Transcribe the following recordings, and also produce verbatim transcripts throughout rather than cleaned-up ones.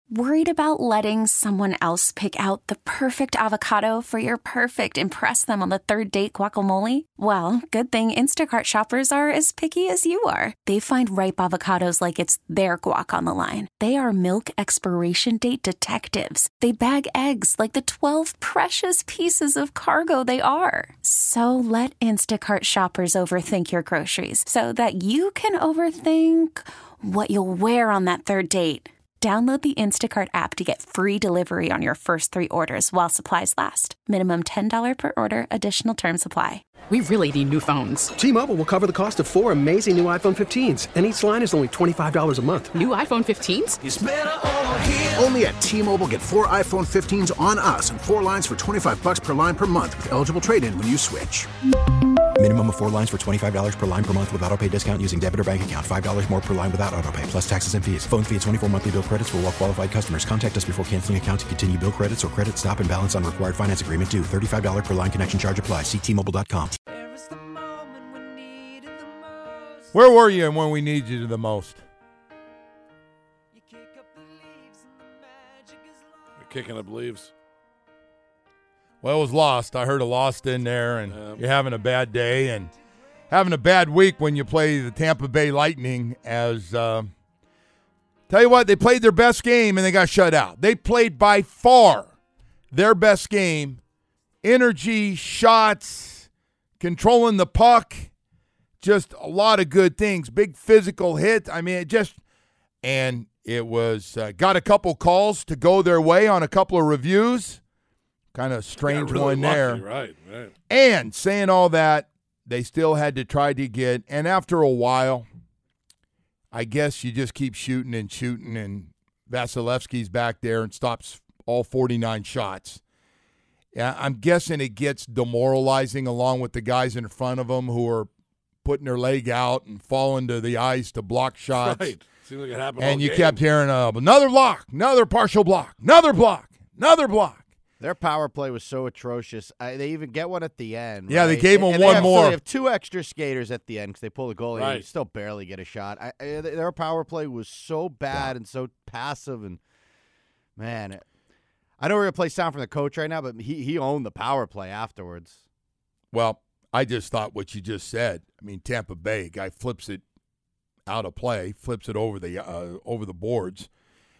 Worried about letting someone else pick out the perfect avocado for your perfect impress them on the third date guacamole? Well, good thing Instacart shoppers are as picky as you are. They find ripe avocados like it's their guac on the line. They are milk expiration date detectives. They bag eggs like the twelve precious pieces of cargo they are. So let Instacart shoppers overthink your groceries so that you can overthink what you'll wear on that third date. Download the Instacart app to get free delivery on your first three orders while supplies last. Minimum ten dollars per order. Additional terms apply. We really need new phones. T-Mobile will cover the cost of four amazing new iPhone fifteens, and each line is only twenty-five dollars a month. New iPhone fifteens? It's better over here. Only at T-Mobile, get four iPhone fifteens on us and four lines for twenty-five dollars per line per month with eligible trade-in when you switch. Minimum of four lines for twenty-five dollars per line per month with autopay discount using debit or bank account. five dollars more per line without autopay, plus taxes and fees. Phone fee at twenty-four monthly bill credits for well-qualified customers. Contact us before canceling account to continue bill credits or credit stop and balance on required finance agreement due. thirty-five dollars per line connection charge applies. See T Mobile dot com. Where were you when we needed you the most? You're kicking up leaves. Well, it was lost. I heard a lost in there, and Yeah. you're having a bad day and having a bad week when you play the Tampa Bay Lightning. As uh, tell you what, they played their best game and they got shut out. They played by far their best game. Energy, shots, controlling the puck, just a lot of good things. Big physical hit. I mean, it just and it was uh, got a couple calls to go their way on a couple of reviews. Kind of strange really one lucky, there. Right, right. And saying all that, they still had to try to get, and after a while, I guess you just keep shooting and shooting, and Vasilevsky's back there and stops all forty-nine shots. Yeah, I'm guessing it gets demoralizing along with the guys in front of him who are putting their leg out and falling to the ice to block shots. Right. Seems like it happened all And you game. kept hearing uh, another block, another partial block, another block, another block. Their power play was so atrocious. I, they even get one at the end. Yeah, right? they gave them and, and one they have, more. So they have two extra skaters at the end because they pull the goalie. Right. And you still barely get a shot. I, I, their power play was so bad yeah. and so passive. And, man, it, I know we're going to play sound from the coach right now, but he, he owned the power play afterwards. Well, I just thought what you just said. I mean, Tampa Bay, guy flips it out of play, flips it over the uh, over the boards,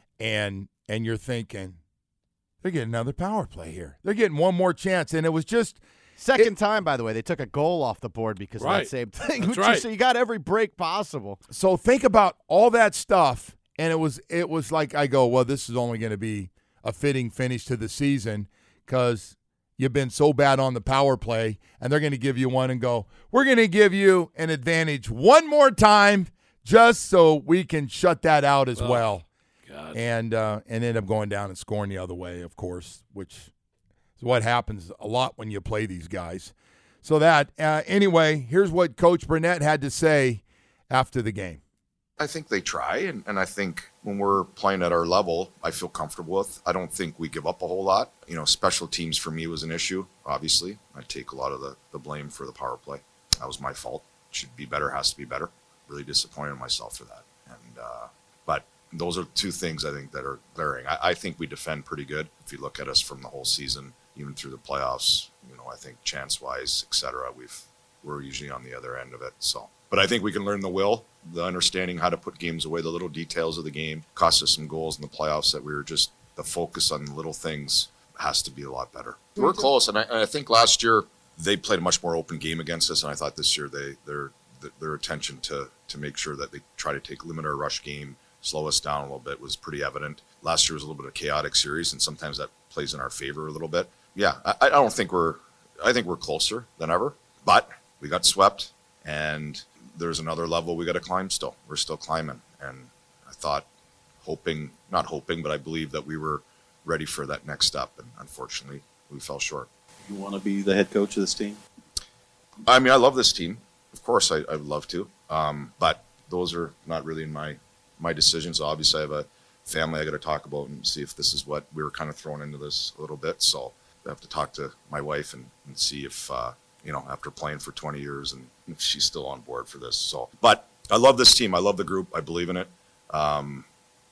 and and you're thinking, they're getting another power play here. They're getting one more chance, and it was just second it, time, by the way, they took a goal off the board because right. of that same thing. That's which right. is, so you got every break possible. So think about all that stuff, and it was it was like I go, well, this is only going to be a fitting finish to the season because you've been so bad on the power play, and they're going to give you one and go, we're going to give you an advantage one more time just so we can shut that out as oh, well. God. And uh, and end up going down and scoring the other way, of course, which is what happens a lot when you play these guys. So that, uh, anyway, here's what Coach Burnett had to say after the game. I think they try, and, and I think when we're playing at our level, I feel comfortable with. I don't think we give up a whole lot. You know, special teams for me was an issue, obviously. I take a lot of the, the blame for the power play. That was my fault. Should be better, has to be better. Really disappointed in myself for that. And uh, but those are two things I think that are glaring. I, I think we defend pretty good. If you look at us from the whole season, even through the playoffs, you know, I think chance-wise, et cetera, we've, we're usually on the other end of it. So, but I think we can learn the will, the understanding how to put games away, the little details of the game. Cost us some goals in the playoffs that we were just, the focus on the little things has to be a lot better. We're close, and I, and I think last year they played a much more open game against us, and I thought this year they their their attention to to make sure that they try to take limit our rush game, slow us down a little bit was pretty evident. Last year was a little bit of a chaotic series, and sometimes that plays in our favor a little bit. Yeah, I, I don't think we're I think we're closer than ever, but we got swept, and there's another level we got to climb still. We're still climbing, and I thought, hoping, not hoping, but I believe that we were ready for that next step, and unfortunately, we fell short. You want to be the head coach of this team? I mean, I love this team. Of course, I, I would love to, um, but those are not really in my my decisions. Obviously, I have a family I got to talk about and see if this is what we were kind of thrown into this a little bit. So I have to talk to my wife and, and see if, uh, you know, after playing for twenty years and if she's still on board for this. So, but I love this team. I love the group. I believe in it. Um,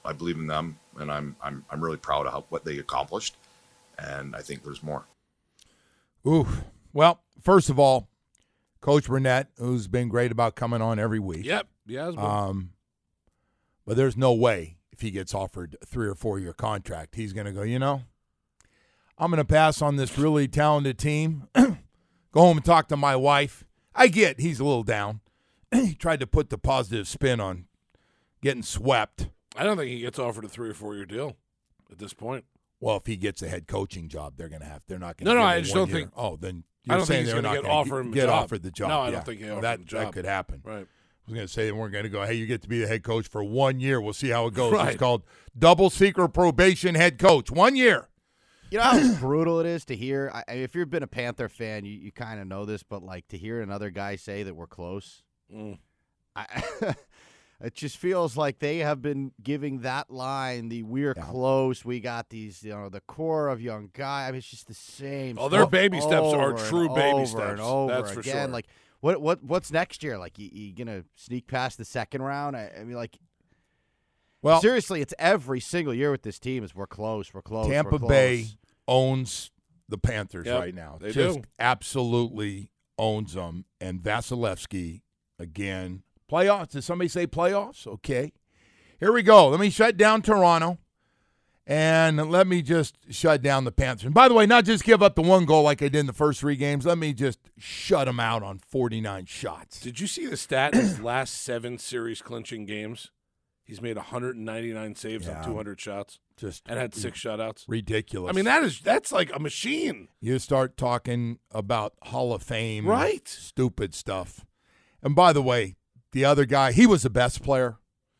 I believe in them, and I'm I'm I'm really proud of how, what they accomplished, and I think there's more. Ooh, well, first of all, Coach Burnett, who's been great about coming on every week. Yep, yeah. Um, but there's no way if he gets offered a three or four year contract, he's going to go, you know, I'm going to pass on this really talented team, go home and talk to my wife. I get he's a little down. He tried to put the positive spin on getting swept. I don't think he gets offered a three or four year deal at this point. Well, if he gets a head coaching job, they're going to have. They're not going to. No, no, give I him just one don't year. think. Oh, then I you're don't saying think he's they're going to not get gonna offered him a get job. offered the job. No, I yeah. don't think he offered that, him a job. That could happen. Right. I was going to say they weren't going to go, hey, you get to be the head coach for one year. We'll see how it goes. Right. It's called double secret probation head coach. One year. You know how brutal it is to hear? I, if you've been a Panther fan, you, you kind of know this, but like to hear another guy say that we're close, Mm. I, it just feels like they have been giving that line the "we're Yeah. close." We got these, you know, the core of young guy. I mean, it's just the same. Oh, their stuff baby steps are over and true baby over steps. and over That's for again. sure. Like, what what what's next year? Like, you, you gonna sneak past the second round? I, I mean, like. Well, seriously, it's every single year with this team is we're close, we're close. Tampa we're close. Bay owns the Panthers Yep, right now. they Just do. absolutely owns them. And Vasilevsky, again, playoffs. Did somebody say playoffs? Okay. Here we go. Let me shut down Toronto. And let me just shut down the Panthers. And by the way, not just give up the one goal like I did in the first three games. Let me just shut them out on forty-nine shots. Did you see the stat in his last seven series clinching games? He's made one hundred ninety-nine saves Yeah. on two hundred shots Just and had six shutouts. ridiculous. I mean, that is that's like a machine. You start talking about Hall of Fame, Right. stupid stuff. And by the way, the other guy, he was the best player,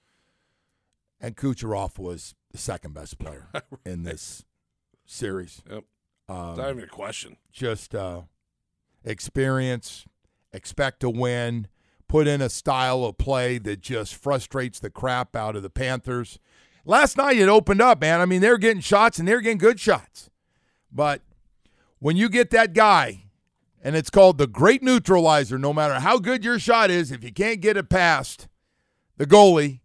and Kucherov was the second best player in this series. Yep. Um, Not even a question. just uh, experience, expect to win, put in a style of play that just frustrates the crap out of the Panthers. Last night it opened up, man. I mean, they're getting shots, and they're getting good shots. But when you get that guy, and it's called the great neutralizer, no matter how good your shot is, if you can't get it past the goalie,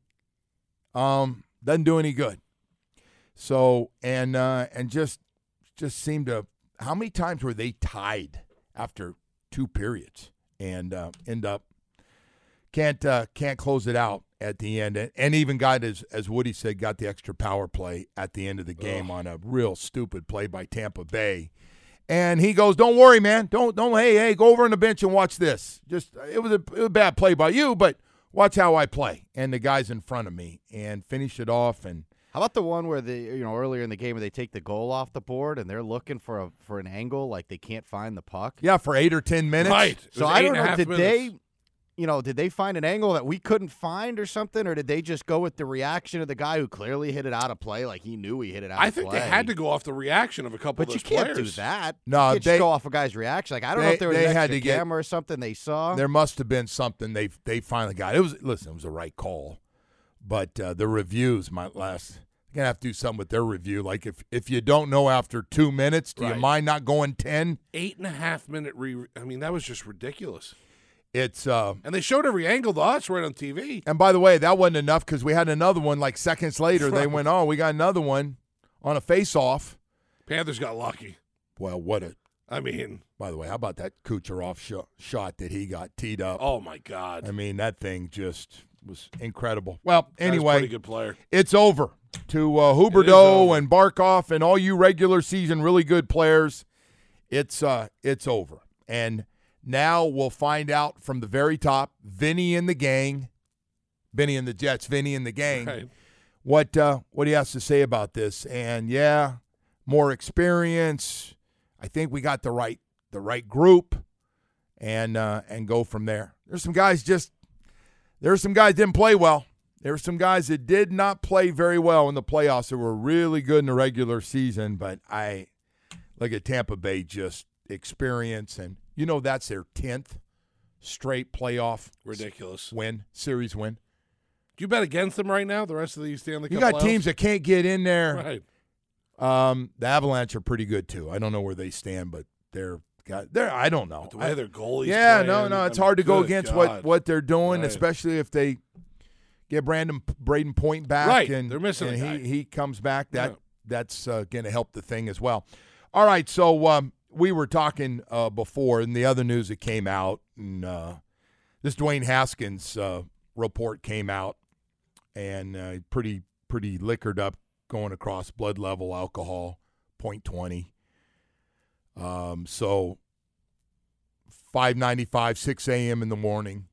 um, doesn't do any good. So, and uh, and just just seemed to, how many times were they tied after two periods and uh, end up can't uh, can't close it out at the end, and, and even got, as as Woody said, got the extra power play at the end of the game Ugh. on a real stupid play by Tampa Bay. And he goes, "Don't worry, man. Don't don't. Hey, hey, go over on the bench and watch this. Just it was a, it was a bad play by you, but watch how I play." And the guy's in front of me and finish it off. And how about the one where the you know earlier in the game where they take the goal off the board and they're looking for a for an angle, like they can't find the puck? yeah, for eight or ten minutes. Right. It So was I eight don't and a know. half Did minutes. they, you know, did they find an angle that we couldn't find or something, or did they just go with the reaction of the guy who clearly hit it out of play, like he knew he hit it out I of think play? they had to go off the reaction of a couple But of you those can't players. do that. No, you can't they- just go off a guy's reaction. Like I don't know they- if there was they an had extra to get- camera or something they saw. There must have been something they they finally got. It was listen, it was the right call, but uh, the reviews might last. You're gonna have to do something with their review. Like if if you don't know after two minutes, do you Right. mind not going ten? Eight and a half minute re. I mean, that was just ridiculous. It's uh, And they showed every angle to us right on T V. and by the way, that wasn't enough because we had another one like seconds later. They went, oh, we got another one on a face-off. Panthers got lucky. Well, what a. I mean, By the way, how about that Kucherov sh- shot that he got teed up? oh my God. I mean, that thing just was incredible. Well, That was a anyway, pretty good player. it's over to uh, over. Huberdeau and Barkov and all you regular season really good players. It's uh, it's over, and now we'll find out from the very top. Vinny and the gang, Vinny and the Jets, Vinny and the gang. Right. What uh, what he has to say about this? And yeah, more experience. I think we got the right the right group, and uh, and go from there. There's some guys just there's some guys didn't play well. There were some guys that did not play very well in the playoffs that were really good in the regular season, but I look at Tampa Bay, just experience, and you know that's their tenth straight playoff Ridiculous. win, series win. Do you bet against them right now? The rest of the Stanley Cup You got playoffs? teams that can't get in there. Right. Um, the Avalanche are pretty good too. I don't know where they stand, but they're got they're I don't know. The way I- their goalies yeah, playing, no, no, it's I mean, hard to go good against God. what what they're doing, Right. especially if they get Brandon Braden Point back. Right. And, They're missing and a guy. he, he comes back. That Yeah. That's uh, going to help the thing as well. All right, so um, we were talking uh, before, and the other news that came out, and uh, this Dwayne Haskins uh, report came out, and uh, pretty pretty liquored up, going across blood level alcohol, point twenty. Um, so five ninety-five, six a.m. in the morning,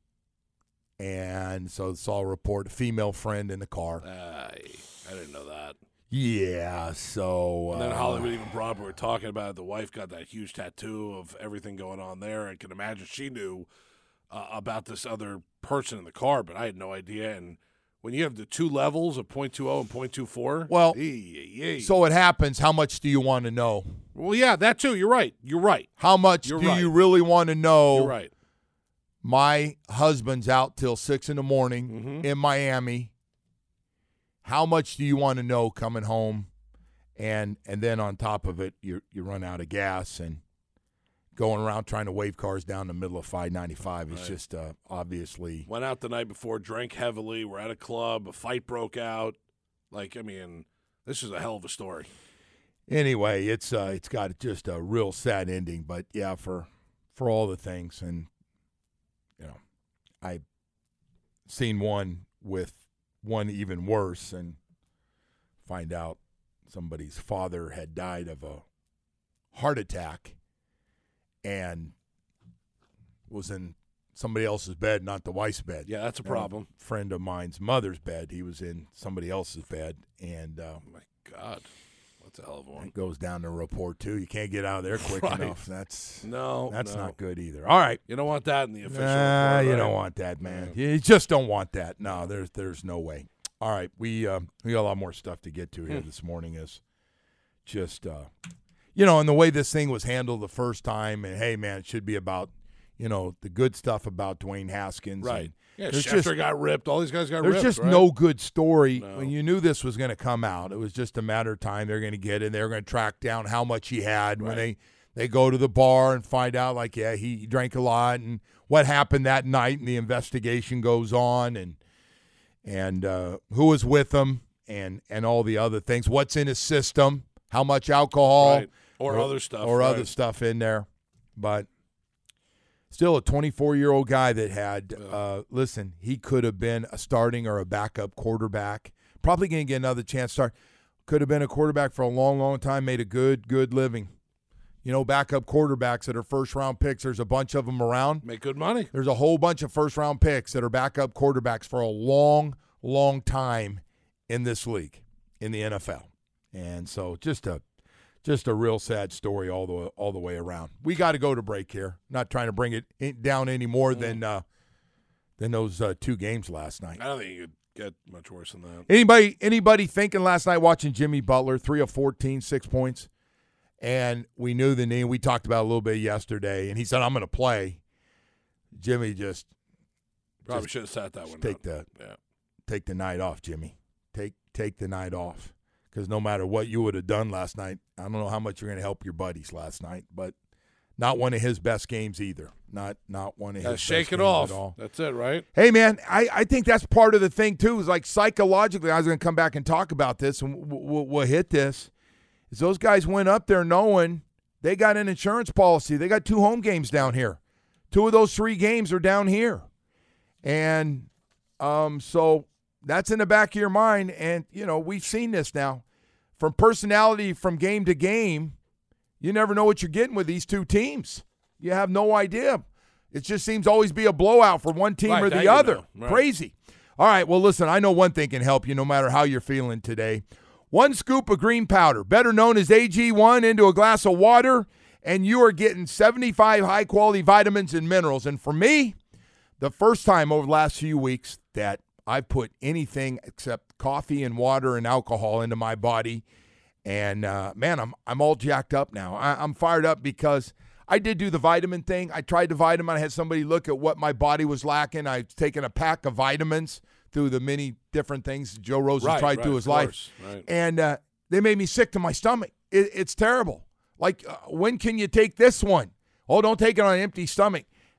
and so saw a report, a female friend in the car. I, I didn't know that. Yeah, so. And then uh, Hollywood even brought up, we were talking about it, the wife got that huge tattoo of everything going on there. I can imagine she knew uh, about this other person in the car, but I had no idea. And when you have the two levels of point two oh and point two four, Well, ee, ee, ee. so it happens. How much do you want to know? Well, yeah, that too. You're right. You're right. How much You're do right. you really want to know? You're right. My husband's out till six in the morning Mm-hmm. in Miami. How much do you want to know coming home? And and then on top of it, you you run out of gas and going around trying to wave cars down the middle of five ninety-five is Right. just uh, obviously. Went out the night before, drank heavily. We're at a club. A fight broke out. Like, I mean, this is a hell of a story. Anyway, it's uh, it's got just a real sad ending. But yeah, for for all the things, and you know, I've seen one with one even worse, and find out somebody's father had died of a heart attack and was in somebody else's bed, not the wife's bed. Yeah, that's a And problem. friend of mine's mother's bed. He was in somebody else's bed, and uh, Oh, my God. That's a hell of a one. it goes down to report too. You can't get out of there quick Right. enough. That's No, that's no. not good either. All right. You don't want that in the official Nah, report, you right? don't want that, man. You just don't want that. No, there's there's no way. All right, we uh, we got a lot more stuff to get to here Hmm. this morning. Is just uh, you know, and the way this thing was handled the first time, and hey, man, it should be about you know the good stuff about Dwayne Haskins. Right. and Yeah, there's Schefter just- got ripped. All these guys got There's ripped. just right? no good story. No. When you knew this was going to come out, it was just a matter of time. They're going to get it. They're going to track down how much he had. When they, they go to the bar and find out, like, yeah, he drank a lot and what happened that night, and the investigation goes on, and and uh, who was with him, and, and all the other things. What's in his system, how much alcohol. Right. Or other stuff, Or right. other stuff in there. But still a twenty-four-year-old guy that had, uh, listen, he could have been a starting or a backup quarterback. Probably going to get another chance to start. Could have been a quarterback for a long, long time, made a good, good living. You know, backup quarterbacks that are first-round picks, there's a bunch of them around. Make good money. There's a whole bunch of first-round picks that are backup quarterbacks for a long, long time in this league, in the N F L. And so just a just a real sad story all the all the way around. We got to go to break here. Not trying to bring it in, down any more Mm. than uh, than those uh, two games last night. I don't think you could get much worse than that. Anybody anybody thinking last night watching Jimmy Butler, three of fourteen, six points, and we knew the name. We talked about it a little bit yesterday, and he said, I'm going to play. Jimmy just Probably just should have sat that one take down. the Yeah. take the night off, Jimmy. Take take the night off, because no matter what you would have done last night, I don't know how much you're going to help your buddies last night, but not one of his best games either. Not not one of Gotta his shake best it games off. at all. That's it, right? Hey, man, I, I think that's part of the thing, too, is like psychologically, I was going to come back and talk about this, and we'll, we'll, we'll hit this, is those guys went up there knowing they got an insurance policy. They got two home games down here. Two of those three games are down here. And um, so that's in the back of your mind, and, you know, we've seen this now. From personality from game to game, you never know what you're getting with these two teams. You have no idea. It just seems to always be a blowout for one team Right, or that the you other. know. Right. Crazy. All right, well, listen, I know one thing can help you no matter how you're feeling today. One scoop of green powder, better known as A G one, into a glass of water, and you are getting seventy-five high-quality vitamins and minerals. And for me, the first time over the last few weeks that I put anything except coffee and water and alcohol into my body, and, uh, man, I'm I'm all jacked up now. I, I'm fired up because I did do the vitamin thing. I tried the vitamin. I had somebody look at what my body was lacking. I've taken a pack of vitamins through the many different things Joe Rosen Right, tried right, through of his life. course, right. And uh, they made me sick to my stomach. It, it's terrible. Like, uh, when can you take this one? Oh, don't take it on an empty stomach.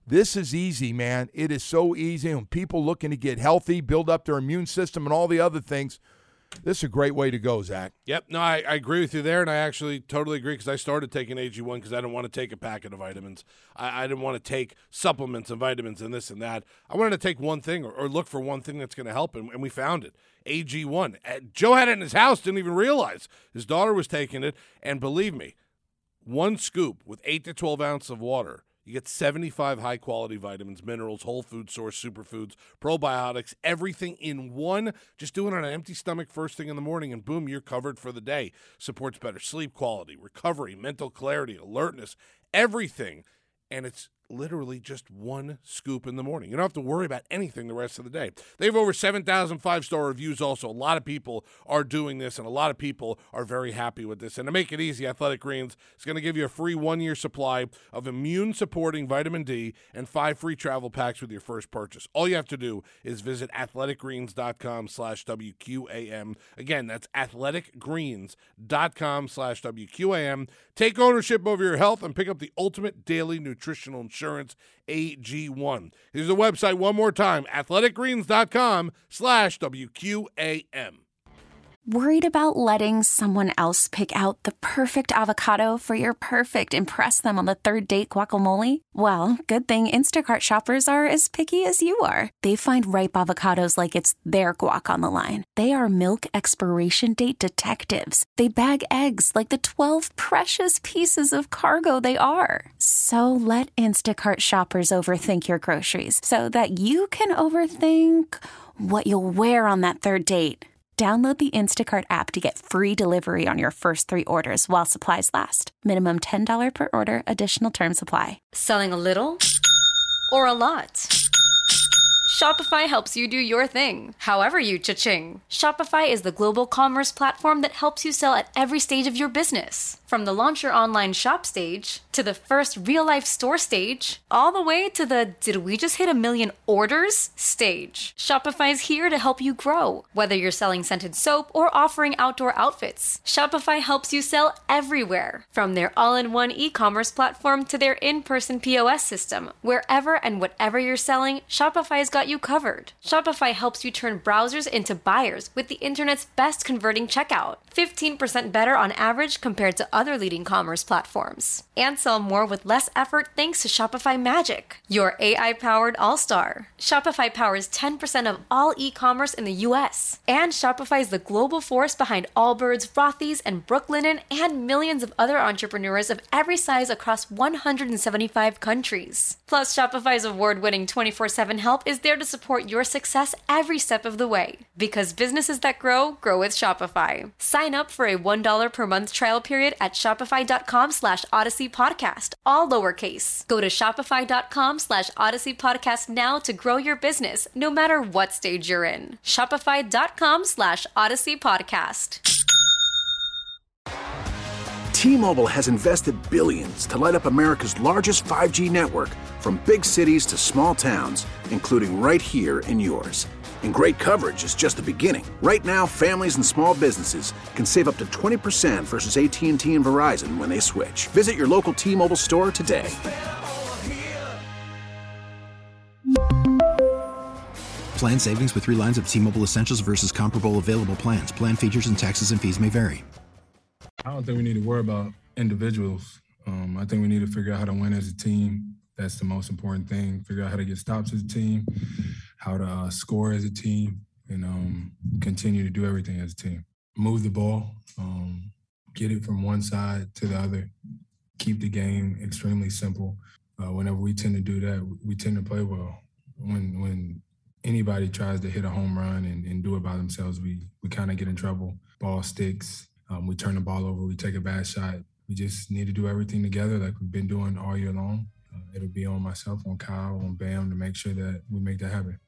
This is easy, man. It is so easy. And people looking to get healthy, build up their immune system, and all the other things, this is a great way to go, Zach. Yep. No, I, I agree with you there, and I actually totally agree because I started taking A G one because I didn't want to take a packet of vitamins. I, I didn't want to take supplements and vitamins and this and that. I wanted to take one thing or, or look for one thing that's going to help, and, and we found it, A G one. Joe had it in his house, didn't even realize. His daughter was taking it, and believe me, one scoop with eight to twelve ounces of water, you get seventy-five high-quality vitamins, minerals, whole food source, superfoods, probiotics, everything in one. Just do it on an empty stomach first thing in the morning, and boom, you're covered for the day. Supports better sleep quality, recovery, mental clarity, alertness, everything. And it's literally just one scoop in the morning. You don't have to worry about anything the rest of the day. They have over seven thousand five-star reviews also. A lot of people are doing this, and a lot of people are very happy with this. And to make it easy, Athletic Greens is going to give you a free one-year supply of immune-supporting vitamin D and five free travel packs with your first purchase. All you have to do is visit athleticgreens.com slash WQAM. Again, that's athleticgreens.com slash WQAM. Take ownership over your health and pick up the ultimate daily nutritional insurance, A G one. Here's the website one more time, athleticgreens.com slash WQAM. Worried about letting someone else pick out the perfect avocado for your perfect impress them on the third date guacamole? Well, good thing Instacart shoppers are as picky as you are. They find ripe avocados like it's their guac on the line. They are milk expiration date detectives. They bag eggs like the twelve precious pieces of cargo they are. So let Instacart shoppers overthink your groceries so that you can overthink what you'll wear on that third date. Download the Instacart app to get free delivery on your first three orders while supplies last. Minimum ten dollars per order. Additional terms apply. Selling a little or a lot? Shopify helps you do your thing, however you cha-ching. Shopify is the global commerce platform that helps you sell at every stage of your business. From the launch your online shop stage, to the first real-life store stage, all the way to the did we just hit a million orders stage. Shopify's here to help you grow. Whether you're selling scented soap or offering outdoor outfits, Shopify helps you sell everywhere. From their all-in-one e-commerce platform to their in-person P O S system, wherever and whatever you're selling, Shopify's got you covered. Shopify helps you turn browsers into buyers with the internet's best converting checkout. fifteen percent better on average compared to other leading commerce platforms. And sell more with less effort thanks to Shopify Magic, your A I-powered all-star. Shopify powers ten percent of all e-commerce in the U S. And Shopify is the global force behind Allbirds, Rothy's, and Brooklinen, and millions of other entrepreneurs of every size across one hundred seventy-five countries. Plus, Shopify's award-winning twenty-four seven help is there to support your success every step of the way. Because businesses that grow, grow with Shopify. Sign up for a one dollar per month trial period at shopify.com slash Odyssey Podcast, all lowercase. Go to shopify.com slash Odyssey Podcast now to grow your business, no matter what stage you're in. Shopify.com slash Odyssey Podcast. T-Mobile has invested billions to light up America's largest five G network, from big cities to small towns, including right here in yours. And great coverage is just the beginning. Right now, families and small businesses can save up to twenty percent versus A T and T and Verizon when they switch. Visit your local T-Mobile store today. Plan savings with three lines of T-Mobile Essentials versus comparable available plans. Plan features and taxes and fees may vary. I don't think we need to worry about individuals. Um, I think we need to figure out how to win as a team. That's the most important thing. Figure out how to get stops as a team, how to uh, score as a team, and um, continue to do everything as a team. Move the ball, um, get it from one side to the other, keep the game extremely simple. Uh, whenever we tend to do that, we tend to play well. When when anybody tries to hit a home run and, and do it by themselves, we, we kind of get in trouble. Ball sticks. Um, we turn the ball over, we take a bad shot. We just need to do everything together like we've been doing all year long. Uh, it'll be on myself, on Kyle, on Bam to make sure that we make that happen.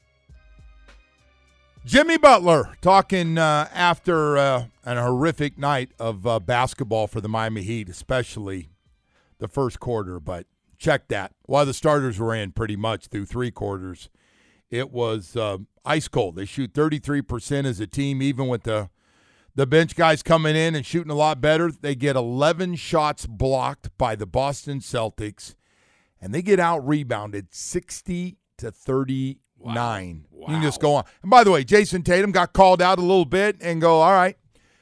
Jimmy Butler talking uh, after uh, an horrific night of uh, basketball for the Miami Heat, especially the first quarter. But check that. While the starters were in pretty much through three quarters, it was uh, ice cold. They shoot thirty-three percent as a team, even with the The bench guys coming in and shooting a lot better. They get eleven shots blocked by the Boston Celtics, and they get out rebounded sixty to thirty-nine. Wow. You can just go on. And by the way, Jason Tatum got called out a little bit and go, all right,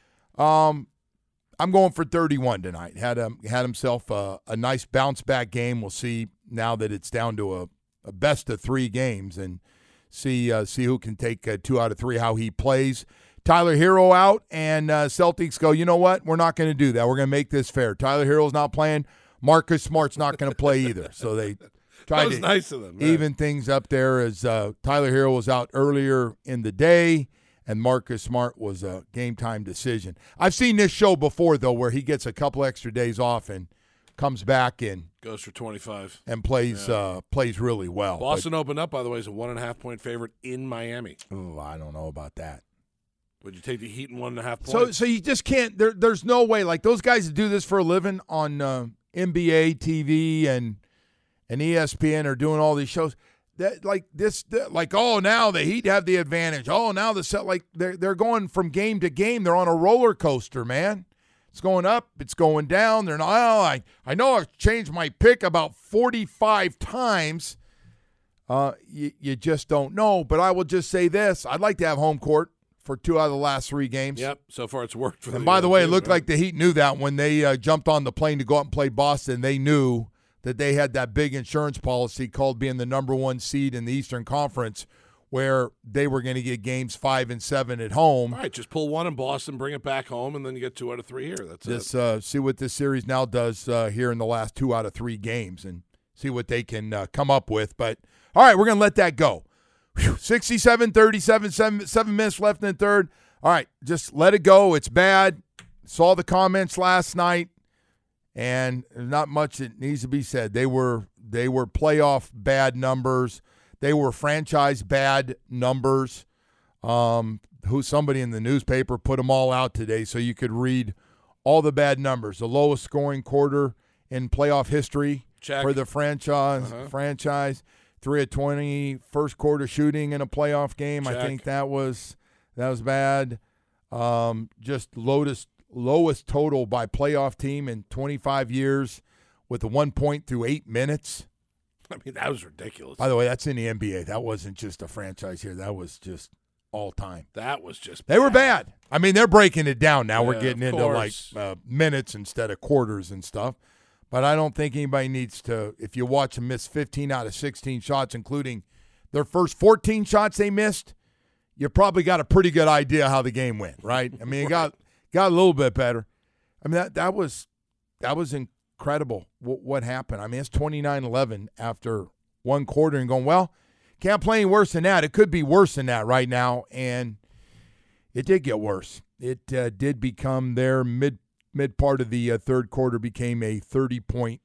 um, I'm going for thirty-one tonight. Had a, had himself a, a nice bounce back game. We'll see now that it's down to a, a best of three games and see uh, see who can take uh, two out of three, how he plays. Tyler Hero out, and uh, Celtics go, you know what? We're not going to do that. We're going to make this fair. Tyler Hero's not playing. Marcus Smart's not going to play either. So they tried to nice of them, even things up there as uh, Tyler Hero was out earlier in the day, and Marcus Smart was a game-time decision. I've seen this show before, though, where he gets a couple extra days off and comes back and goes for twenty-five and plays yeah. uh, plays really well. Boston but, opened up, by the way, as a one-and-a-half-point favorite in Miami. Oh, I don't know about that. Would you take the Heat in one and a half points? So, so you just can't. There, there's no way. Like those guys that do this for a living on uh, N B A T V and and E S P N are doing all these shows. That like this, that, like oh now the Heat have the advantage. Oh now the set like they're they're going from game to game. They're on a roller coaster, man. It's going up. It's going down. They're not. Oh, I I know I've changed my pick about forty-five times. Uh, you you just don't know. But I will just say this: I'd like to have home court for two out of the last three games. Yep, so far it's worked for them. And by the way, it looked right? like the Heat knew that when they uh, jumped on the plane to go out and play Boston. They knew that they had that big insurance policy called being the number one seed in the Eastern Conference, where they were going to get games five and seven at home. All right, just pull one in Boston, bring it back home, and then you get two out of three here. That's just, it. Uh, see what this series now does uh, here in the last two out of three games and see what they can uh, come up with. But, all right, we're going to let that go. sixty-seven thirty-seven, seven, seven minutes left in the third. All right, just let it go. It's bad. Saw the comments last night, and there's not much that needs to be said. They were they were playoff bad numbers. They were franchise bad numbers. Um, who somebody in the newspaper put them all out today so you could read all the bad numbers. The lowest scoring quarter in playoff history Check. for the franchise. Uh-huh. Franchise. three of twenty first quarter shooting in a playoff game. Check. I think that was that was bad. Um, just lowest lowest total by playoff team in twenty-five years with a one point through eight minutes. I mean, that was ridiculous. By the way, that's in the N B A. That wasn't just a franchise here. That was just all time. That was just They bad. were bad. I mean, they're breaking it down now. Yeah, We're getting of into like course. uh, minutes instead of quarters and stuff. But I don't think anybody needs to, if you watch them miss fifteen out of sixteen shots, including their first fourteen shots they missed, you probably got a pretty good idea how the game went, right? I mean, it got got a little bit better. I mean, that that was that was incredible what, what happened. I mean, it's twenty-nine eleven after one quarter and going, well, can't play any worse than that. It could be worse than that right now, and it did get worse. It uh, did become their mid mid part of the uh, third quarter became a thirty point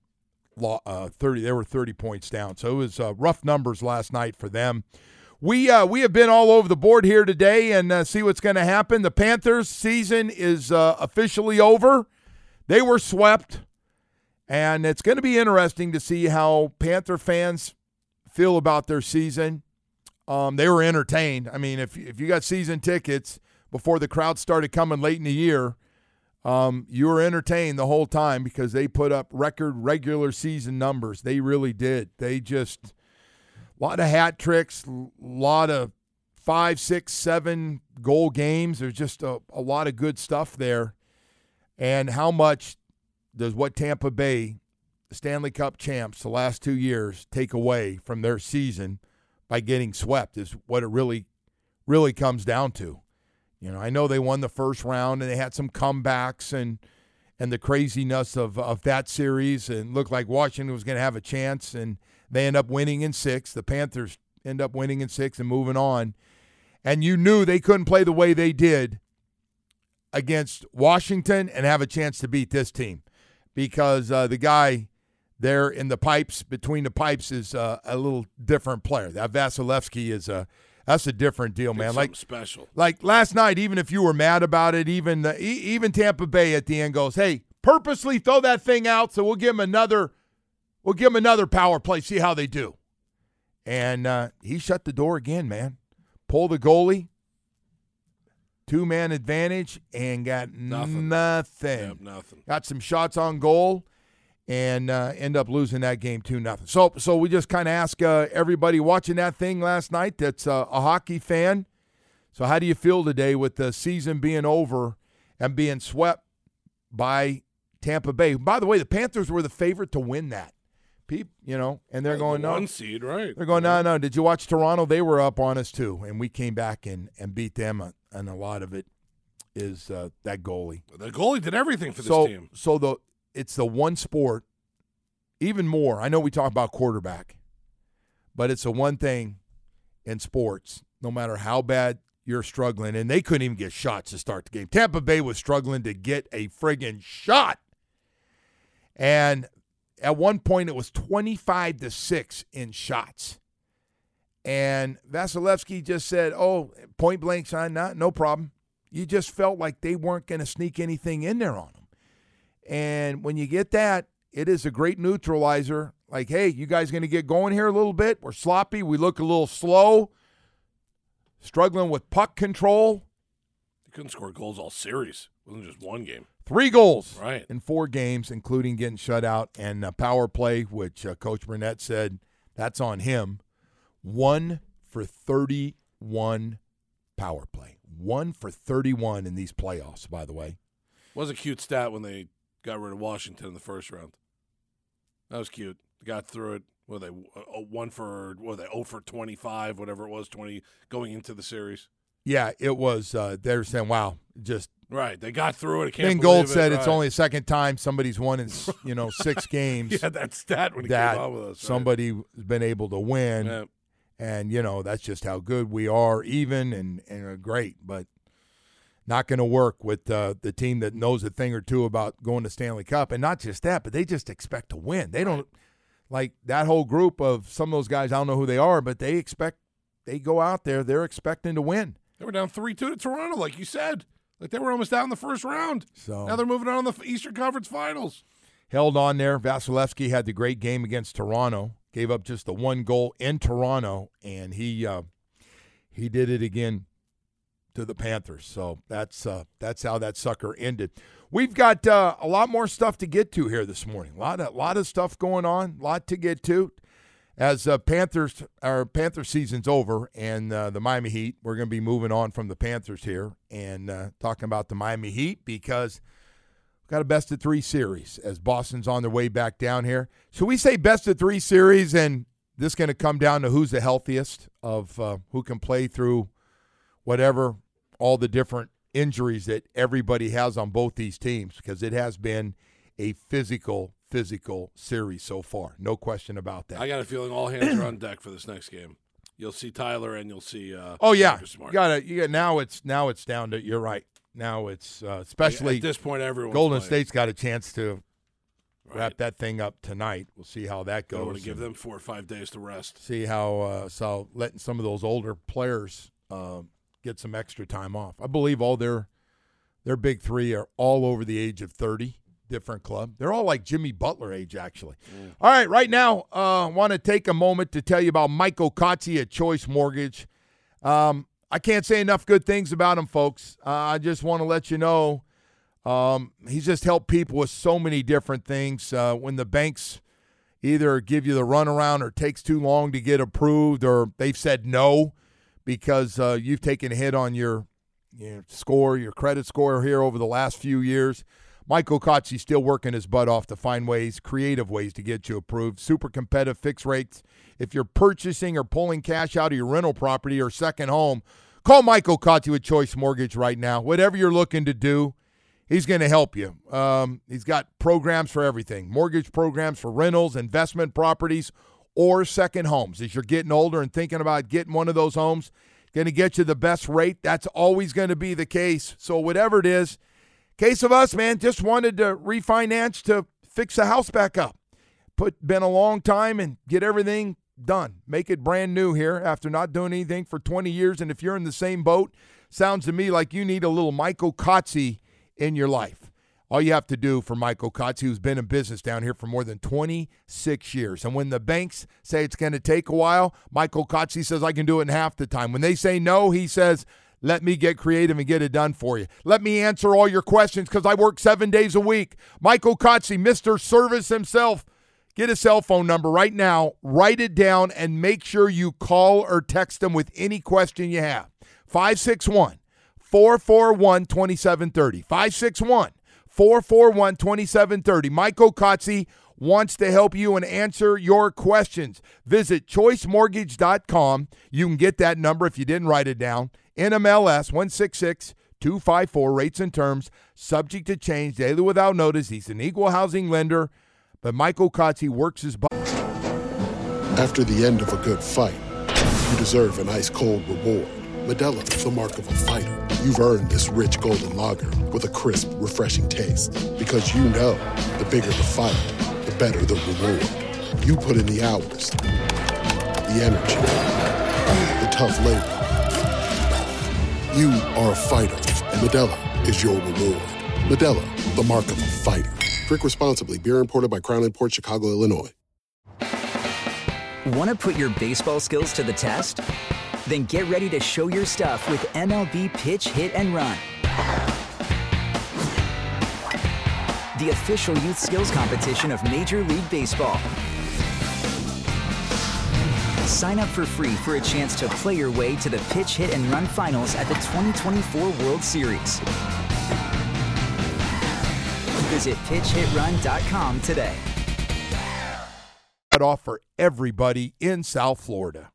lo- uh, thirty. They were thirty points down, so it was uh, rough numbers last night for them. We uh, we have been all over the board here today and uh, see what's going to happen. The Panthers' season is uh, officially over. They were swept, and it's going to be interesting to see how Panther fans feel about their season. Um, they were entertained. I mean, if if you got season tickets before the crowd started coming late in the year, um, you were entertained the whole time because they put up record regular season numbers. They really did. They just a lot of hat tricks, a lot of five, six, seven goal games. There's just a, a lot of good stuff there. And how much does what Tampa Bay, the Stanley Cup champs the last two years, take away from their season by getting swept is what it really, really comes down to. You know, I know they won the first round and they had some comebacks and and the craziness of, of that series and looked like Washington was going to have a chance and they end up winning in six. The Panthers end up winning in six and moving on. And you knew they couldn't play the way they did against Washington and have a chance to beat this team because uh, the guy there in the pipes, between the pipes, is uh, a little different player. That Vasilevsky is a that's a different deal, man. Like special. Like last night, even if you were mad about it, even the, even Tampa Bay at the end goes, "Hey, purposely throw that thing out, so we'll give him another, we'll give him another power play, see how they do." And uh, he shut the door again, man. Pull the goalie, two-man advantage, and got Nothing. nothing. Yep, nothing. Got some shots on goal. and uh, end up losing that game two nothing. So, so we just kind of ask uh, everybody watching that thing last night that's uh, a hockey fan. So how do you feel today with the season being over and being swept by Tampa Bay? By the way, the Panthers were the favorite to win that. People, you know, and they're yeah, going, the no. One seed, right. They're going, no, no. Did you watch Toronto? They were up on us too, and we came back and, and beat them, and a lot of it is uh, that goalie. The goalie did everything for this so, team. So the it's the one sport, even more. I know we talk about quarterback, but it's the one thing in sports, no matter how bad you're struggling, and they couldn't even get shots to start the game. Tampa Bay was struggling to get a friggin' shot. And at one point, it was twenty-five to six in shots. And Vasilevsky just said, oh, point blank sign, not, no problem. You just felt like they weren't going to sneak anything in there on them. And when you get that, it is a great neutralizer. Like, hey, you guys going to get going here a little bit? We're sloppy. We look a little slow. Struggling with puck control. You couldn't score goals all series. It wasn't just one game. Three goals right. in four games, including getting shut out. And a power play, which uh, Coach Burnett said that's on him. One for thirty-one power play. One for thirty-one in these playoffs, by the way. Was a cute stat when they got rid of Washington in the first round. That was cute. They got through it. Well, they uh, one for what? They zero for twenty-five, whatever it was, twenty going into the series. Yeah, it was. Uh, they're saying, "Wow, just right." They got through it. I can't Ben Gold it. said right. it's only the second time somebody's won in you know six games. Yeah, that stat when he that came out with us. Right. Somebody has been able to win, yeah. and you know that's just how good we are, even and and great, but not going to work with uh, the team that knows a thing or two about going to Stanley Cup, and not just that, but they just expect to win. They don't. Like that whole group of some of those guys, I don't know who they are, but they expect, they go out there, they're expecting to win. They were down three two to Toronto, like you said. Like they were almost down in the first round. So now they're moving on to the Eastern Conference Finals. Held on there. Vasilevsky had the great game against Toronto, gave up just the one goal in Toronto, and he uh, he did it again to the Panthers. So that's uh, that's how that sucker ended. We've got uh, a lot more stuff to get to here this morning. A lot of, lot of stuff going on, a lot to get to. As uh, Panthers, our Panther season's over, and uh, the Miami Heat, we're going to be moving on from the Panthers here and uh, talking about the Miami Heat because we've got a best of three series as Boston's on their way back down here. So we say best of three series, and this is going to come down to who's the healthiest of uh, who can play through whatever, all the different injuries that everybody has on both these teams because it has been a physical, physical series so far. No question about that. I got a feeling all hands are on deck for this next game. You'll see Tyler and you'll see uh, Oh yeah. Marcus Smart. You got you got now it's now it's down to you're right. Now it's uh, especially at this point everyone Golden playing. State's got a chance to right. wrap that thing up tonight. We'll see how that I goes. want to give them four or five days to rest. See how uh, so letting some of those older players uh, get some extra time off. I believe all their Their big three are all over the age of thirty, different club. They're all like Jimmy Butler age, actually. Mm. All right, right now, I uh, want to take a moment to tell you about Mike Okatsi at Choice Mortgage. Um, I can't say enough good things about him, folks. Uh, I just want to let you know um, he's just helped people with so many different things. Uh, when the banks either give you the runaround or takes too long to get approved or they've said no because uh, you've taken a hit on your Your score, your credit score here over the last few years. Mike Okachi's still working his butt off to find ways, creative ways to get you approved. Super competitive fixed rates. If you're purchasing or pulling cash out of your rental property or second home, call Mike Okachi with Choice Mortgage right now. Whatever you're looking to do, he's going to help you. Um, he's got programs for everything. Mortgage programs for rentals, investment properties, or second homes. As you're getting older and thinking about getting one of those homes, going to get you the best rate. That's always going to be the case. So whatever it is, case of us, man, just wanted to refinance to fix the house back up. Put been a long time and get everything done. Make it brand new here after not doing anything for twenty years. And if you're in the same boat, sounds to me like you need a little Mike Okatsi in your life. All you have to do for Mike Okatsi, who's been in business down here for more than twenty-six years. And when the banks say it's going to take a while, Mike Okatsi says, I can do it in half the time. When they say no, he says, Let me get creative and get it done for you. Let me answer all your questions because I work seven days a week. Michael Kotze, Mister Service himself. Get a cell phone number right now. Write it down and make sure you call or text him with any question you have. five six one, four four one, two seven three zero. five six one, four four one, two seven three zero. Michael Kotze wants to help you and answer your questions. Visit choice mortgage dot com. You can get that number if you didn't write it down. N M L S one six six two five four. Rates and terms subject to change daily without notice. He's an equal housing lender, but Michael Kotze works his butt. After the end of a good fight, you deserve an ice-cold reward. Modelo is the mark of a fighter. You've earned this rich golden lager with a crisp, refreshing taste. Because you know, the bigger the fight, the better the reward. You put in the hours, the energy, the tough labor. You are a fighter, and Modelo is your reward. Modelo, the mark of a fighter. Drink responsibly. Beer imported by Crown Imports, Chicago, Illinois. Want to put your baseball skills to the test? Then get ready to show your stuff with M L B Pitch, Hit, and Run. The official youth skills competition of Major League Baseball. Sign up for free for a chance to play your way to the Pitch, Hit, and Run finals at the twenty twenty-four World Series. Visit pitch hit run dot com today. Off for everybody in South Florida.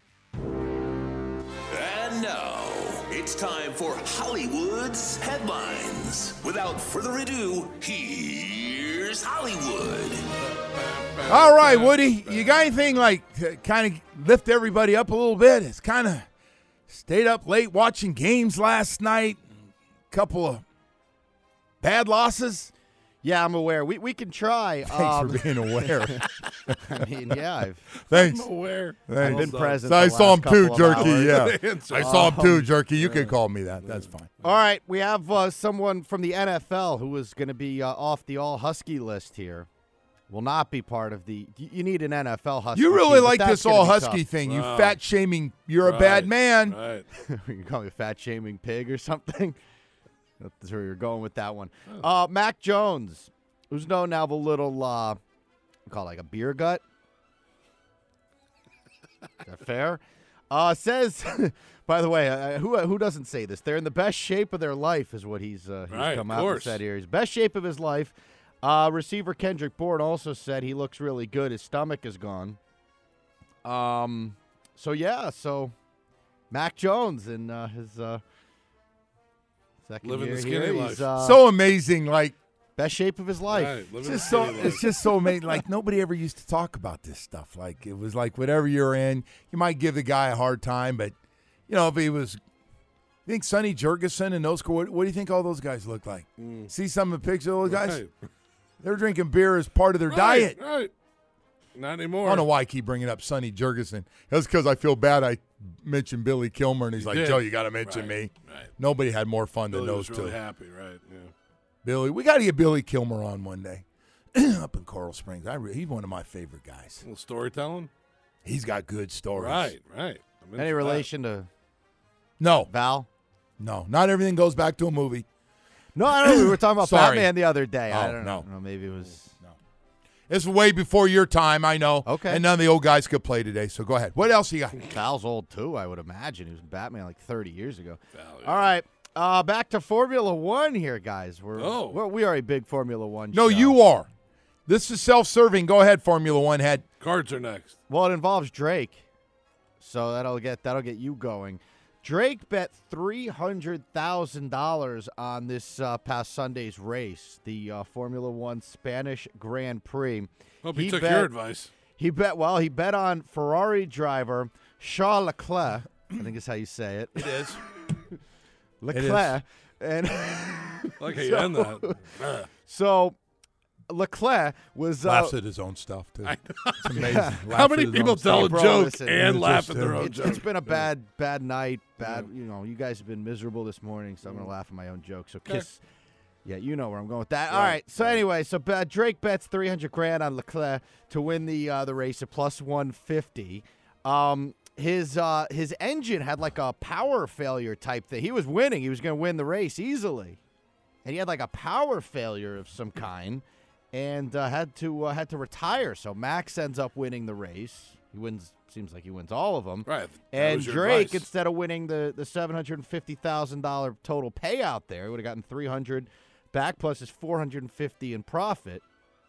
And now, it's time for Hollywood's headlines. Without further ado, here's Hollywood. All right, Woody, you got anything like to kind of lift everybody up a little bit? It's kind of stayed up late watching games last night. A couple of bad losses. Yeah, I'm aware. We we can try. Thanks um, for being aware. I mean, yeah, I've Thanks. I'm aware. I've Thanks. been present. So I the saw him last too, couple of Jerky. hours. Yeah, I saw him too, Um, Jerky. You can call me that. That's fine. All right, we have uh, someone from the N F L who is going to be uh, off the all Husky list here. Will not be part of the. You need an N F L Husky. You really team, but like that's this gonna all be Husky tough. thing. You Wow. fat shaming. You're a Right, bad man. Right. You call me a fat shaming pig or something. That's where you're going with that one. Uh, Mac Jones, who's known now the little, uh, call it like a beer gut. Is that fair? Uh, says, by the way, uh, who who doesn't say this? They're in the best shape of their life, is what he's, uh, he's Right, come of out and course. said here. He's best shape of his life. Uh, receiver Kendrick Bourne also said he looks really good. His stomach is gone. Um. So yeah. So Mac Jones in uh, his uh, second Living year the here, skinny he's, life. uh, So amazing. Like best shape of his life. Right, it's living just the so. skinny life. It's just so amazing. Like nobody ever used to talk about this stuff. Like it was like whatever you're in, you might give the guy a hard time, but you know if he was. You think Sonny Jurgensen and those? What, what do you think all those guys look like? Mm. See some of the pictures of those guys. Right. They're drinking beer as part of their Right, diet. Right. Not anymore. I don't know why I keep bringing up Sonny Jurgensen. That's because I feel bad I mentioned Billy Kilmer, and he's You like, did. Joe, you got to mention Right, me. right. Nobody had more fun Billy than those was really two. happy, right? Yeah. Billy, we got to get Billy Kilmer on one day up in Coral Springs. I re- he's one of my favorite guys. A little storytelling. He's got good stories. Right, right. I'm into Any that. relation to No, Val? no, not everything goes back to a movie. No, I don't know. We were talking about Sorry. Batman the other day. I Oh, don't no. know. Maybe it was. It's way before your time, I know. Okay. And none of the old guys could play today, so go ahead. What else you got? Val's old too, I would imagine. He was Batman like thirty years ago. Val, yeah. All right, uh, back to Formula One here, guys. We're, Oh. we're we are a big Formula One. No, show. you are. This is self-serving. Go ahead, Formula One head. Cards are next. Well, it involves Drake, so that'll get that'll get you going. Drake bet three hundred thousand dollars on this uh, past Sunday's race, the uh, Formula One Spanish Grand Prix. Hope he, took bet, your advice. He bet well. He bet on Ferrari driver Charles Leclerc. I think is how you say it. It is. Leclerc. And Like how you so, end that. Uh, so Leclerc was uh, Laughs at his own stuff, too. It's amazing. How Laughs many at his people own tell a stuff. Bro, joke listen, and it's laugh just, at their uh, own It's, joke? it's been a bad, bad night. Bad, you know. You guys have been miserable this morning, so I'm gonna laugh at my own jokes. So kiss. Yeah, you know where I'm going with that. All Right, right. So right. anyway, so uh, Drake bets three hundred grand on Leclerc to win the uh, the race at plus one fifty. Um, his uh, his engine had like a power failure type thing. He was winning. He was going to win the race easily, and he had like a power failure of some kind, and uh, had to uh, had to retire. So Max ends up winning the race. He wins. Seems like he wins all of them. Right. And Drake, advice. instead of winning the the seven hundred and fifty thousand dollar total payout, there, he would have gotten three hundred back plus his four hundred and fifty in profit.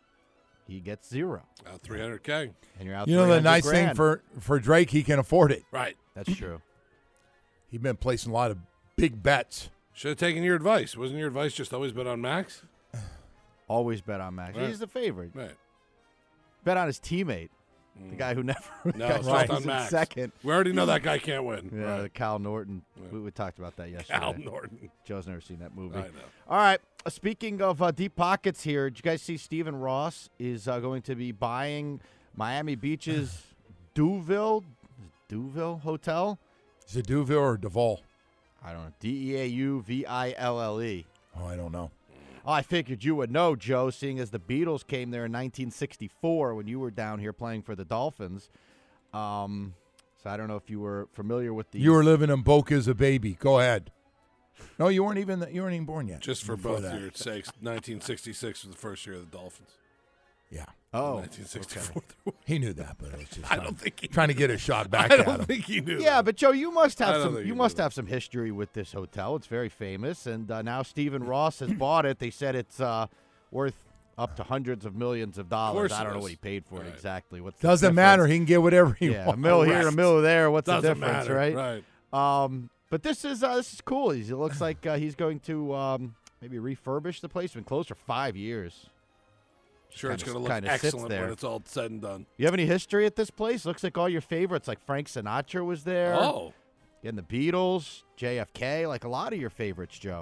He gets zero. Out three hundred K. And you're out You know the nice grand. thing for, for Drake, he can afford it. Right. That's true. He's been placing a lot of big bets. Should have taken your advice. Wasn't your advice just always bet on Max? Always bet on Max. Right. He's the favorite. Right. Bet on his teammate. The guy who never No, got it's just on in Max. second. We already know that guy can't win. Yeah, Right. the Cal Norton. We, we talked about that yesterday. Cal Norton. Joe's never seen that movie. I know. All right. uh, Speaking of uh, deep pockets here, did you guys see Stephen Ross is uh, going to be buying Miami Beach's Duville, Duville Hotel? Is it Duville or Duval? I don't know. D E A U V I L L E. Oh, I don't know. Oh, I figured you would know, Joe, seeing as the Beatles came there in nineteen sixty-four when you were down here playing for the Dolphins. Um, so I don't know if you were familiar with the. You were living in Boca as a baby. Go ahead. No, you weren't even you weren't even born yet. Just for Before both that. your sakes, nineteen sixty-six was the first year of the Dolphins. Yeah. Oh, nineteen sixty-four. He knew that, but it was just I trying, don't think he trying to get a shot back I at don't him. think he knew. Yeah, that. but Joe, you must I have don't some. think You he must knew have some history with this hotel. It's very famous, and uh, now Stephen Ross has bought it. They said it's uh, worth up to hundrds of millions of dollars. course I it don't know is. what he paid for Right. it exactly. What's the Doesn't matter. difference? He can get whatever he Yeah, wants. a mill here, a Correct. mill there. What's Doesn't the difference, matter. right? Right. Um, but this is uh, this is cool. He's, it looks like uh, he's going to um, maybe refurbish the place. It's been closed for five years. Sure, it's Kinda- going to look kinda sits excellent there. when it's all said and done. You have any history at this place? Looks like all your favorites, like Frank Sinatra was there. Oh. And the Beatles, J F K, like a lot of your favorites, Joe.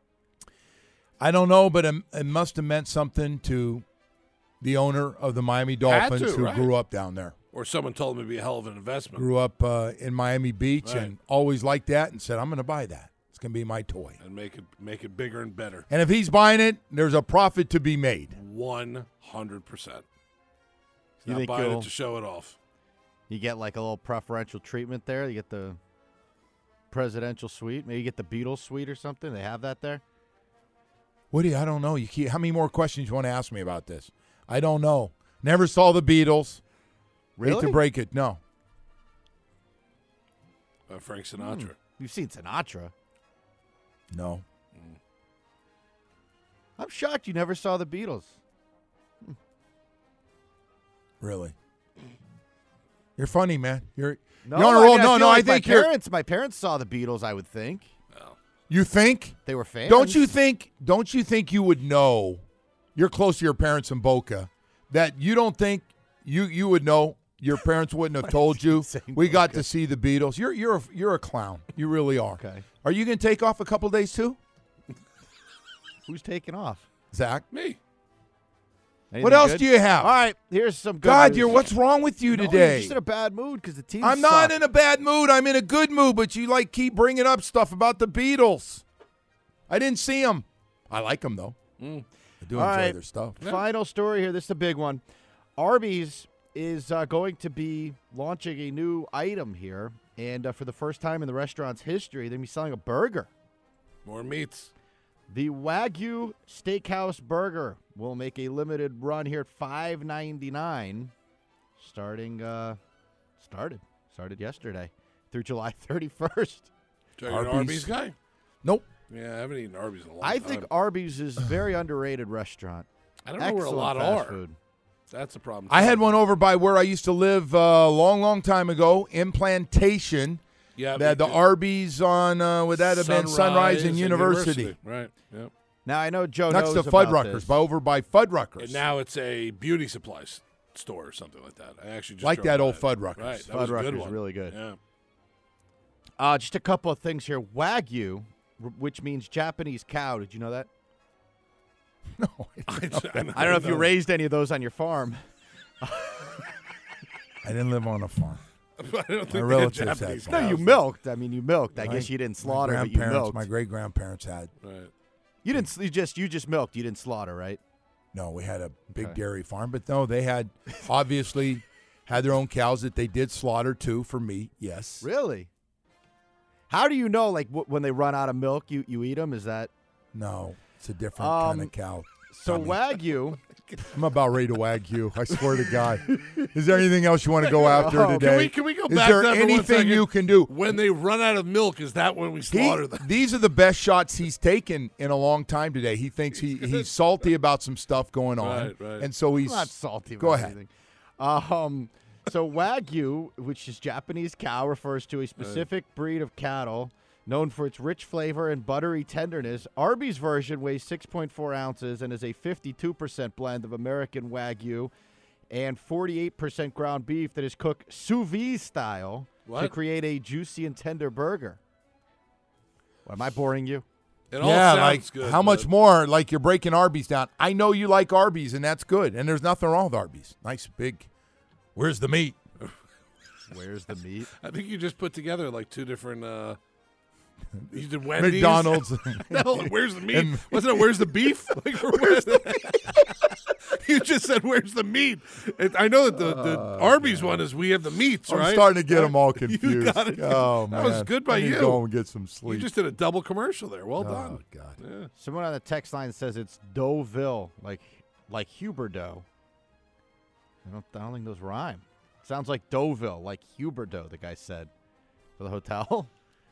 I don't know, but it, it must have meant something to the owner of the Miami Dolphins to, who right. grew up down there. Or someone told him it'd be a hell of an investment. Grew up uh, in Miami Beach Right. and always liked that and said, I'm going to buy that. It's going to be my toy. And make it make it bigger and better. And if he's buying it, there's a profit to be made. One hundred percent. You Not think buying you'll- it to show it off. You get like a little preferential treatment there. You get the presidential suite. Maybe you get the Beatles suite or something. They have that there. Woody, I don't know. You keep, how many more questions you want to ask me about this? I don't know. Never saw the Beatles. Hate Really? to break it. No. Uh, Frank Sinatra. Hmm. You've seen Sinatra. No. I'm shocked you never saw the Beatles. Really? You're funny, man. You're No, you're on a I roll. mean, no, feel no. like I think my you're. parents. My parents saw the Beatles. I would think You think they were fans. Don't you think? Don't you think you would know? You're close to your parents in Boca. That you don't think you you would know. Your parents wouldn't have told you. We got to see the Beatles. You're you're a, you're a clown. You really are. Okay. Are you going to take off a couple days too, Who's taking off? Zach? Me. Anything What else good? do you have? All right, here's some good God, news. you're what's wrong with you No, today? You're just in a bad mood because the team. I'm not in a bad mood. I'm in a good mood, but you like keep bringing up stuff about the Beatles. I didn't see them. I like them though. Mm. I do All enjoy right, their stuff. Final story here. This is a big one. Arby's is uh, going to be launching a new item here, and uh, for the first time in the restaurant's history, they're going to be selling a burger. More meats. The Wagyu Steakhouse Burger will make a limited run here at five ninety-nine, starting uh, started started yesterday through July thirty-first. So you're an Arby's guy? Nope. Yeah, I haven't eaten Arby's in a long I time. think Arby's is a very underrated restaurant. I don't know where a Excellent lot fast are. food. That's a problem. I had one over by where I used to live uh, a long, long time ago in Plantation. Yeah, They had the but- Arby's on, uh, would that have been Sunrise and University? Right, yep. Now, I know Joe Next knows to about Fuddruckers, this. by over by Fuddruckers. And now it's a beauty supplies store or something like that. I actually just Like drove that by old it. Fuddruckers. Right, that was a good Fuddruckers, one. really good. Yeah. Uh, just a couple of things here. Wagyu, r- which means Japanese cow. Did you know that? No. I, I don't know if you raised any of those on your farm. I didn't live on a farm. I don't think My they had relatives had Japanese farms. No, you cows. milked. I mean, you milked. I My- guess you didn't my slaughter, but you grandparents- milked. My great grandparents had. Right. You didn't. s- You just. You just milked. You didn't slaughter, right? No, we had a big Okay. dairy farm, but no, they had obviously had their own cows that they did slaughter too for meat. Yes. Really? How do you know, like, w- when they run out of milk, you, you eat them? Is that? No, it's a different Um, kind of cow. So Tommy. Wagyu. I'm about ready to Wagyu. I swear to God. Is there anything else you want to go after Oh, today? Can we, can we go is back there to that for one anything second? you can do? When they run out of milk, is that when we He- slaughter them? these are the best shots he's taken in a long time today. He thinks he, he's salty about some stuff going on. Right, right. And so he's I'm not salty Go about ahead. anything. Um, so Wagyu, which is Japanese cow, refers to a specific breed of cattle known for its rich flavor and buttery tenderness. Arby's version weighs six point four ounces and is a fifty-two percent blend of American Wagyu and forty-eight percent ground beef that is cooked sous vide style to What? create a juicy and tender burger. What, am I boring you? It all yeah, sounds like good. how much but- more? Like you're breaking Arby's down. I know you like Arby's, and that's good. And there's nothing wrong with Arby's. Nice big. Where's the meat? Where's the meat? I think you just put together like two different. Uh, you did Wendy's. McDonald's. No, where's the meat? And- Wasn't it? Where's the beef? Like, where's the you just said, "Where's the meat?" And I know that the, the Arby's one is we have the meats, I'm right? starting to get them all You confused. got it. Oh man, That was good by I need you. to go and get some You sleep. just did a double commercial there. Well oh done. God. Yeah. Someone on the text line says it's Deauville, like like Huberto. I don't, I don't think those rhyme. Sounds like Deauville, like Huberto, the guy said for the hotel.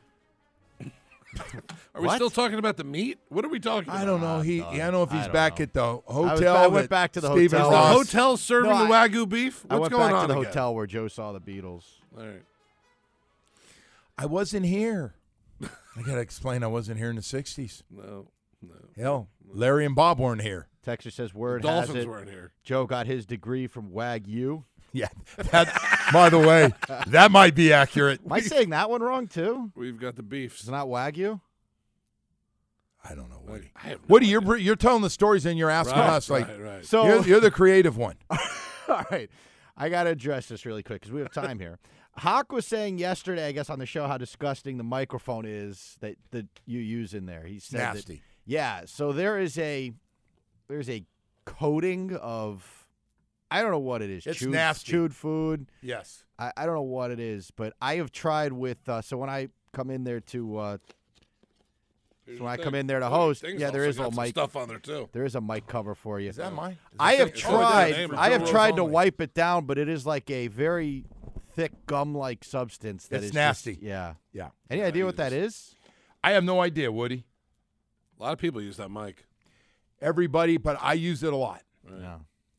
Are we What? still talking about the meat? What are we talking about? I don't know. He. I don't know if I he's don't back know. at the I was- hotel. I went that back to the Stephen hotel. The Ross- hotel serving No, the I- Wagyu beef? I What's went going back on to the again? hotel where Joe saw the Beatles. All right. I wasn't here. I gotta explain. I wasn't here in the sixties. No, no. Hell, Larry and Bob weren't here. Texter says word The has Dolphins it weren't here. Joe got his degree from Wagyu. Yeah. That, by the way, that might be accurate. Am I saying that one wrong too? We've got the beefs. It's not Wagyu. I don't know, Woody. I have no Woody, idea. you're br- you're telling the stories and you're asking Right, us like right, right. So you're, you're the creative one. all right, I got to address this really quick because we have time here. Hawk was saying yesterday, I guess, on the show how disgusting the microphone is that, that you use in there. He said that- Nasty. yeah, so there is a there's a coating of I don't know what it is. It's chewed, nasty. Chewed food. Yes. I, I don't know what it is, but I have tried with. Uh, so when I come in there to uh, Here's so when the I come thing. in there to Look, host, things yeah, there also is a got some mic stuff on there too. There is a mic cover for you. Is that mine? Is I that have thing- Oh, it's got a tried. name. I have Joe tried Rose to only. wipe it down, but it is like a very thick gum-like substance. That It's is just- nasty. yeah. Yeah. Any Yeah, idea it what that is? I have no idea, Woody. A lot of people use that mic. Everybody, but I use it a lot. Right. No.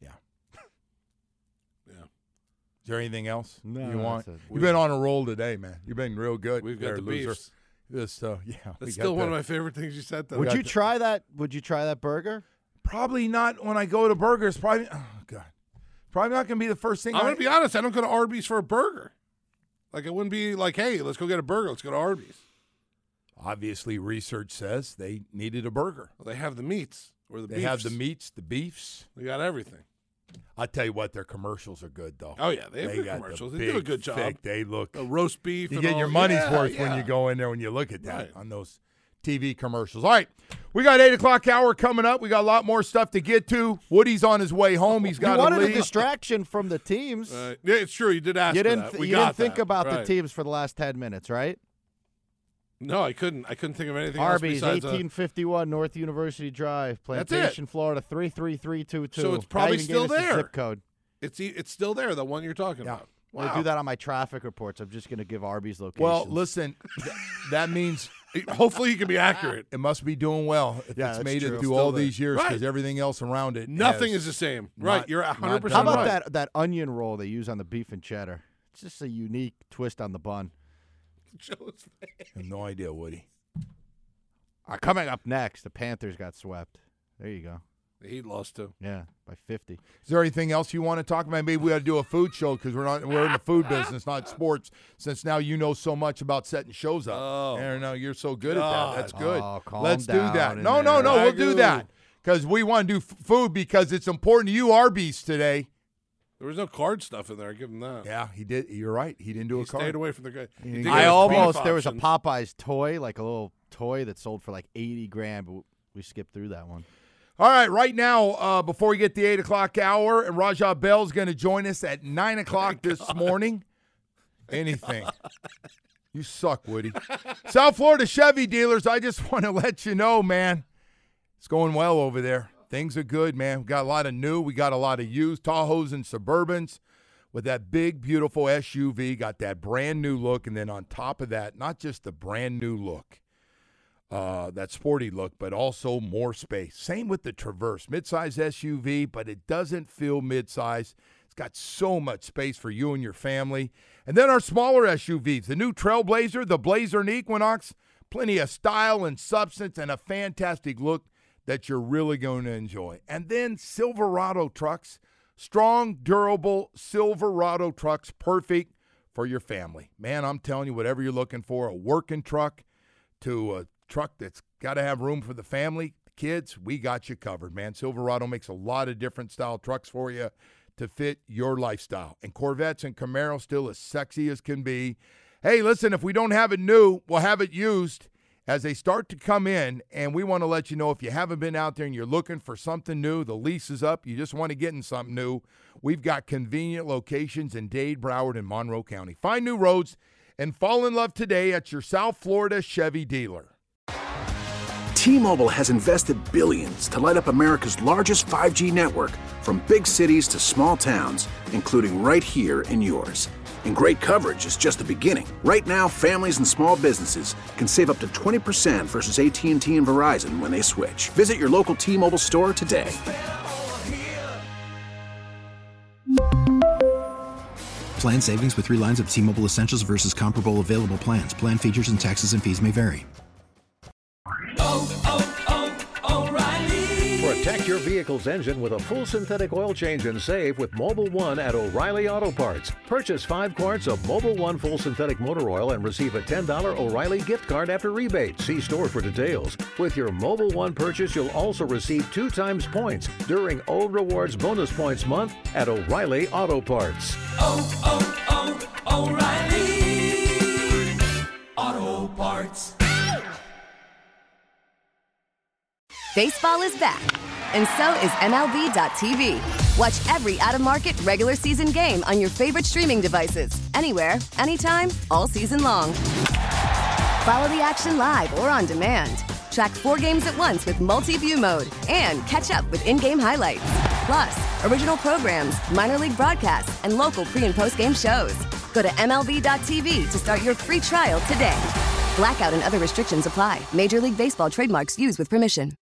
Yeah. Is there anything else No, you that's want? it. You've been on a roll today, man. You've been real good. We've got there, the loser. beefs. This, uh, yeah. we That's got still one the- of my favorite things you said. Though. Would got you the- try that? Would you try that burger? Probably not when I go to burgers. Probably, oh, God. Probably not going to be the first thing I'm I gonna be honest. I don't go to Arby's for a burger. Like it wouldn't be like, hey, let's go get a burger. Let's go to Arby's. Obviously, research says they needed a burger. Well, they have the meats or the They beefs. have the meats, the beefs. They got everything. I'll tell you what, their commercials are good, though. Oh yeah, they have good got the commercials. They do a big, good job. thick- they look. The roast beef. You and get all- your money's yeah, worth when yeah. you go in there when you look at that Right. on those T V commercials. All right, we got eight o'clock hour coming up. We got a lot more stuff to get to. Woody's on his way home. He's got you wanted to a leave. distraction from the teams. Right. Yeah, it's true. You did ask. you for didn't. that. th- We you got didn't think that. about the Right. teams for the last ten minutes, right? No, I couldn't. I couldn't think of anything Arby's, else besides. uh, eighteen fifty-one North University Drive, That's it. Plantation, Florida three three three two two. So it's probably still there. Zip code. it's e- it's still there. The one you're talking Yeah. about. I'm gonna Wow. do that on my traffic reports. I'm just gonna give Arby's locations. Well, listen, th- that means Hopefully, you can be accurate. it must be doing well if Yeah, it's that's made true. it It's through still all there. these years because Right. everything else around it. Nothing has is the same. not- Right. You're not 100% how done about right. that that onion roll they use on the beef and cheddar? It's just a unique twist on the bun. Joe's I have no idea, Woody. All right, coming up next, the Panthers got swept. There you go. The Heat lost too. Yeah, by fifty. Is there anything else you want to talk about? Maybe we got to do a food show because we're not we're in the food business, not sports. Since now you know so much about setting shows up. Oh, I know you're so good at that. That's God. good. Oh, calm Let's do down that. in No, no, there. no. We'll do Wagyu. that because we want to do f- food because it's important to you, Arby's today. There was no card stuff in there. I give him that. Yeah, he did. You're right. He didn't do He a card. stayed away from the guy. He He didn't did get I his almost beef there was a options. Popeyes toy, like a little toy that sold for like eighty grand, but we skipped through that one. All right, right now, uh, before we get the eight o'clock hour, and Rajah Bell's going to join us at nine o'clock this God. morning. Anything. You suck, Woody. South Florida Chevy dealers, I just want to let you know, man, it's going well over there. Things are good, man. We got a lot of new. We got a lot of used Tahoes and Suburbans with that big, beautiful S U V. Got that brand new look. And then on top of that, not just the brand new look, uh, that sporty look, but also more space. Same with the Traverse. Midsize S U V, but it doesn't feel midsize. It's got so much space for you and your family. And then our smaller S U Vs, the new Trailblazer, the Blazer and Equinox, plenty of style and substance and a fantastic look that you're really going to enjoy. And then Silverado trucks, strong, durable Silverado trucks, perfect for your family. Man, I'm telling you, whatever you're looking for, a working truck to a truck that's got to have room for the family, kids, we got you covered, man. Silverado makes a lot of different style trucks for you to fit your lifestyle. And Corvettes and Camaros still as sexy as can be. Hey, listen, if we don't have it new, we'll have it used as they start to come in, and we want to let you know if you haven't been out there and you're looking for something new, the lease is up, you just want to get in something new, we've got convenient locations in Dade, Broward, and Monroe County. Find new roads and fall in love today at your South Florida Chevy dealer. T-Mobile has invested billions to light up America's largest five G network, from big cities to small towns, including right here in yours. And great coverage is just the beginning. Right now, families and small businesses can save up to twenty percent versus A T and T and Verizon when they switch. Visit your local T-Mobile store today. Plan savings with three lines of T-Mobile Essentials versus comparable available plans. Plan features and taxes and fees may vary. Oh, oh, oh, O'Reilly. Protect your vehicle's engine with a full synthetic oil change and save with Mobil one at O'Reilly Auto Parts. Purchase five quarts of Mobil one full synthetic motor oil and receive a ten dollars O'Reilly gift card after rebate. See store for details. With your Mobil one purchase, you'll also receive two times points during O Rewards Bonus Points Month at O'Reilly Auto Parts. Oh, oh, oh, O'Reilly Auto Parts. Baseball is back, and so is M L B dot T V. Watch every out-of-market regular season game on your favorite streaming devices, anywhere, anytime, all season long. Follow the action live or on demand. Track four games at once with multi-view mode and catch up with in-game highlights. Plus, original programs, minor league broadcasts, and local pre- and post-game shows. Go to M L B dot T V to start your free trial today. Blackout and other restrictions apply. Major League Baseball trademarks used with permission.